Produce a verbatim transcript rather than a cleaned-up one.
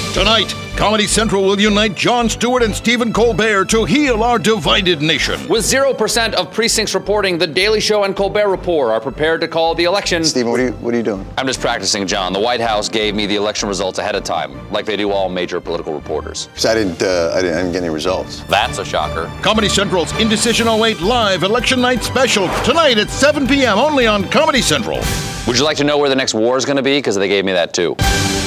Tonight, Comedy Central will unite Jon Stewart and Stephen Colbert to heal our divided nation. With zero percent of precincts reporting, The Daily Show and Colbert Report are prepared to call the election. Stephen, what are you, what are you doing? I'm just practicing, John. The White House gave me the election results ahead of time, like they do all major political reporters. Because I didn't, uh, I didn't, I didn't get any results. That's a shocker. Comedy Central's Indecision oh eight Live Election Night Special, tonight at seven p.m. only on Comedy Central. Would you like to know where the next war is going to be? Because they gave me that too.